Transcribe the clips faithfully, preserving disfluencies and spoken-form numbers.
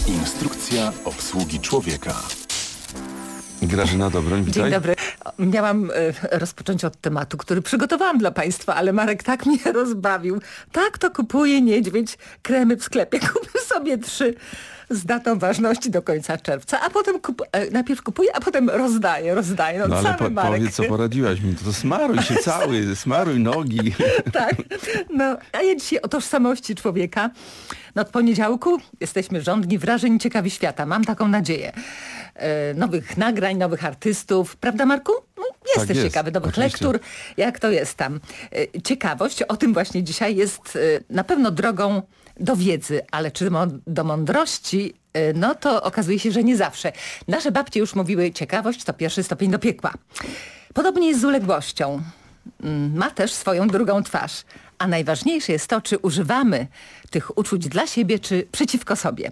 Instrukcja obsługi człowieka. Grażyna Dobroń, witaj. Dzień dobry. Miałam e, rozpocząć od tematu, który przygotowałam dla Państwa, ale Marek tak mnie rozbawił. Tak to kupuje niedźwiedź kremy w sklepie. Kupił sobie trzy z datą ważności do końca czerwca, a potem kup, e, najpierw kupuje, a potem rozdaje, rozdaje. No, no ale cały po, Marek. powiedz, co poradziłaś mi. To, to smaruj się cały, smaruj nogi. Tak. No, a ja dzisiaj o tożsamości człowieka. No od poniedziałku jesteśmy żądni wrażeń, ciekawi świata. Mam taką nadzieję. E, nowych nagrań, nowych artystów. Prawda, Marku? No, jesteś tak jest, ciekawy, nowych oczywiście. lektur. Jak to jest tam? E, ciekawość, o tym właśnie dzisiaj jest e, na pewno drogą do wiedzy, ale czy mo- do mądrości, e, no to okazuje się, że nie zawsze. Nasze babcie już mówiły, ciekawość to pierwszy stopień do piekła. Podobnie jest z uległością. Mm, Ma też swoją drugą twarz. A najważniejsze jest to, czy używamy tych uczuć dla siebie, czy przeciwko sobie.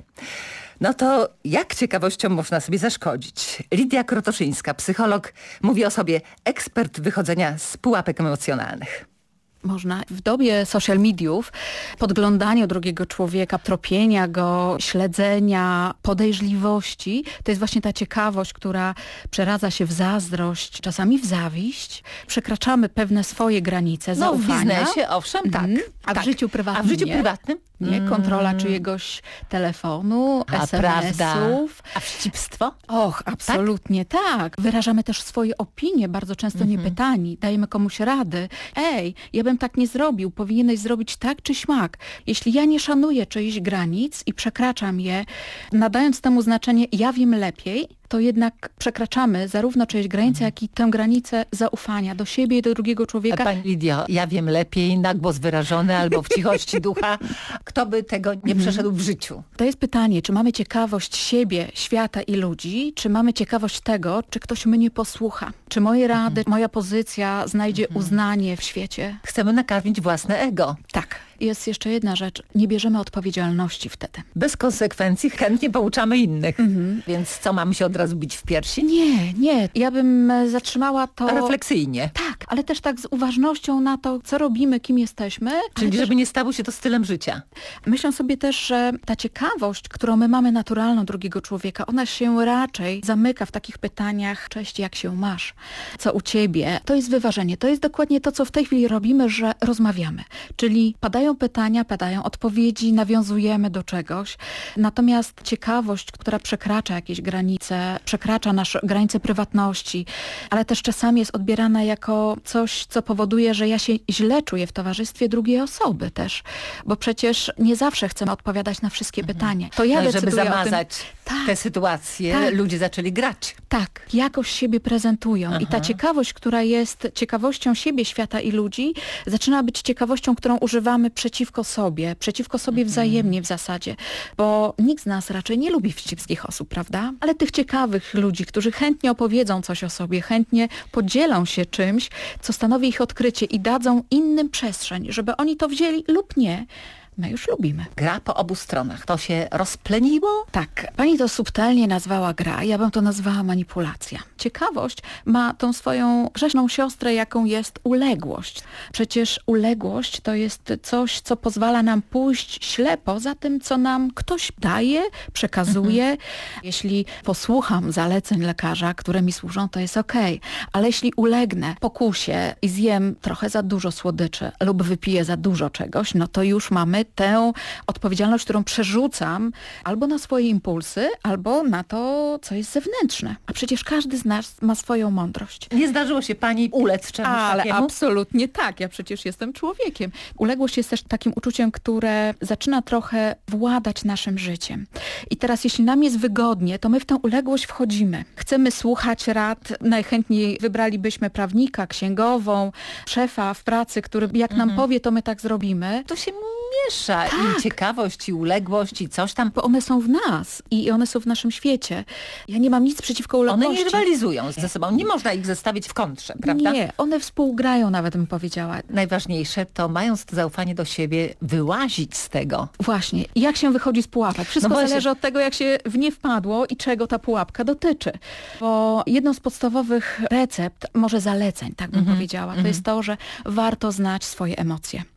No to jak ciekawością można sobie zaszkodzić? Lidia Krotoszyńska, psycholog, mówi o sobie ekspert wychodzenia z pułapek emocjonalnych. Można w dobie social mediów, podglądania drugiego człowieka, tropienia go, śledzenia, podejrzliwości, to jest właśnie ta ciekawość, która przeradza się w zazdrość, czasami w zawiść. Przekraczamy pewne swoje granice No w zaufania. biznesie, owszem, tak. Mhm. A tak. w życiu prywatnym A w życiu nie? prywatnym? Nie, kontrola czyjegoś telefonu, A es em prawda? esów. A wścibstwo? Och, absolutnie tak? Wyrażamy też swoje opinie, bardzo często Mhm. niepytani. Dajemy komuś rady. Ej, ja bym tak nie zrobił, powinieneś zrobić tak czy śmak. Jeśli ja nie szanuję czyichś granic i przekraczam je, nadając temu znaczenie ja wiem lepiej, to jednak przekraczamy zarówno czyjeś granice, jak i tę granicę zaufania do siebie i do drugiego człowieka. Pani Lidio, ja wiem lepiej, na głos wyrażony albo w cichości ducha. Kto by tego nie przeszedł w życiu? To jest pytanie, czy mamy ciekawość siebie, świata i ludzi, czy mamy ciekawość tego, czy ktoś mnie posłucha, czy moje rady, moja pozycja znajdzie uznanie w świecie. Chcemy nakarmić własne ego. Tak. Jest jeszcze jedna rzecz, nie bierzemy odpowiedzialności wtedy. Bez konsekwencji chętnie pouczamy innych. Więc co, mamy się od razu bić w piersi? Nie, nie. Ja bym e, zatrzymała to... Refleksyjnie. Tak, ale też tak z uważnością na to, co robimy, kim jesteśmy. Czyli ale też żeby nie stało się to stylem życia. myślę sobie też, że ta ciekawość, którą my mamy naturalną drugiego człowieka, ona się raczej zamyka w takich pytaniach, cześć, jak się masz? Co u ciebie? To jest wyważenie. To jest dokładnie to, co w tej chwili robimy, że rozmawiamy. Czyli padają pytania, padają odpowiedzi, nawiązujemy do czegoś. Natomiast ciekawość, która przekracza jakieś granice, przekracza nasze granice prywatności, ale też czasami jest odbierana jako coś, co powoduje, że ja się źle czuję w towarzystwie drugiej osoby też. Bo przecież nie zawsze chcemy odpowiadać na wszystkie pytania. To ja No i żeby decyduję zamazać o tym. Tak. tę sytuację, Tak. ludzie zaczęli grać. Tak, jakoś siebie prezentują i ta Aha. ciekawość, która jest ciekawością siebie, świata i ludzi, zaczyna być ciekawością, którą używamy przeciwko sobie, przeciwko sobie wzajemnie w zasadzie, bo nikt z nas raczej nie lubi wścibskich osób, prawda? Ale tych ciekawych ludzi, którzy chętnie opowiedzą coś o sobie, chętnie podzielą się czymś, co stanowi ich odkrycie i dadzą innym przestrzeń, żeby oni to wzięli lub nie, my już lubimy. Gra po obu stronach. To się rozpleniło? Tak, pani to subtelnie nazwała gra, ja bym to nazwała manipulacja. Ciekawość ma tą swoją grzeszną siostrę, jaką jest uległość. Przecież uległość to jest coś, co pozwala nam pójść ślepo za tym, co nam ktoś daje, przekazuje. Mhm. Jeśli posłucham zaleceń lekarza, które mi służą, to jest okej. Ale jeśli ulegnę pokusie i zjem trochę za dużo słodyczy lub wypiję za dużo czegoś, no to już mamy tę odpowiedzialność, którą przerzucam albo na swoje impulsy, albo na to, co jest zewnętrzne. A przecież każdy z nas ma swoją mądrość. Nie zdarzyło się pani ulec czemuś Ale takiemu? absolutnie tak, ja przecież jestem człowiekiem. Uległość jest też takim uczuciem, które zaczyna trochę władać naszym życiem. I teraz jeśli nam jest wygodnie, to my w tę uległość wchodzimy. Chcemy słuchać rad, najchętniej wybralibyśmy prawnika, księgową, szefa w pracy, który jak nam powie, to my tak zrobimy. To się miesza Tak. i ciekawość, i uległość, i coś tam. Bo one są w nas i one są w naszym świecie. Ja nie mam nic przeciwko uległości. One nie rywalizują ze sobą. Nie można ich zestawić w kontrze, prawda? Nie, one współgrają nawet, bym powiedziała. Najważniejsze to, mając to zaufanie do siebie, wyłazić z tego. Właśnie. I jak się wychodzi z pułapek? Wszystko No właśnie. zależy od tego, jak się w nie wpadło i czego ta pułapka dotyczy. Bo jedną z podstawowych recept, może zaleceń, tak bym Mhm, powiedziała, to jest to, że warto znać swoje emocje.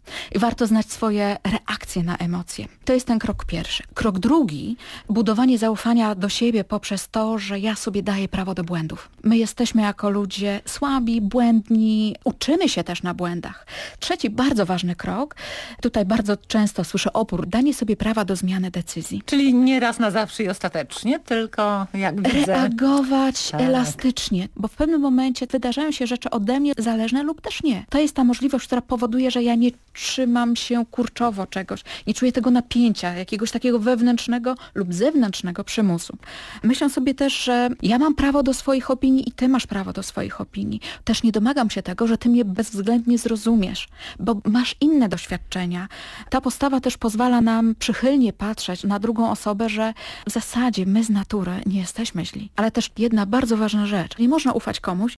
I warto znać swoje reakcje na emocje. To jest ten krok pierwszy. Krok drugi, budowanie zaufania do siebie poprzez to, że ja sobie daję prawo do błędów. My jesteśmy jako ludzie słabi, błędni, uczymy się też na błędach. Trzeci, bardzo ważny krok, tutaj bardzo często słyszę opór, danie sobie prawa do zmiany decyzji. Czyli nie raz na zawsze i ostatecznie, tylko jak widzę... Reagować Tak. elastycznie, bo w pewnym momencie wydarzają się rzeczy ode mnie zależne lub też nie. To jest ta możliwość, która powoduje, że ja nie trzymam się kurczowo czegoś, nie czuję tego napięcia, jakiegoś takiego wewnętrznego lub zewnętrznego przymusu. Myślę sobie też, że ja mam prawo do swoich opinii i ty masz prawo do swoich opinii. Też nie domagam się tego, że ty mnie bezwzględnie zrozumiesz, bo masz inne doświadczenia. Ta postawa też pozwala nam przychylnie patrzeć na drugą osobę, że w zasadzie my z natury nie jesteśmy źli. Ale też jedna bardzo ważna rzecz. Nie można ufać komuś,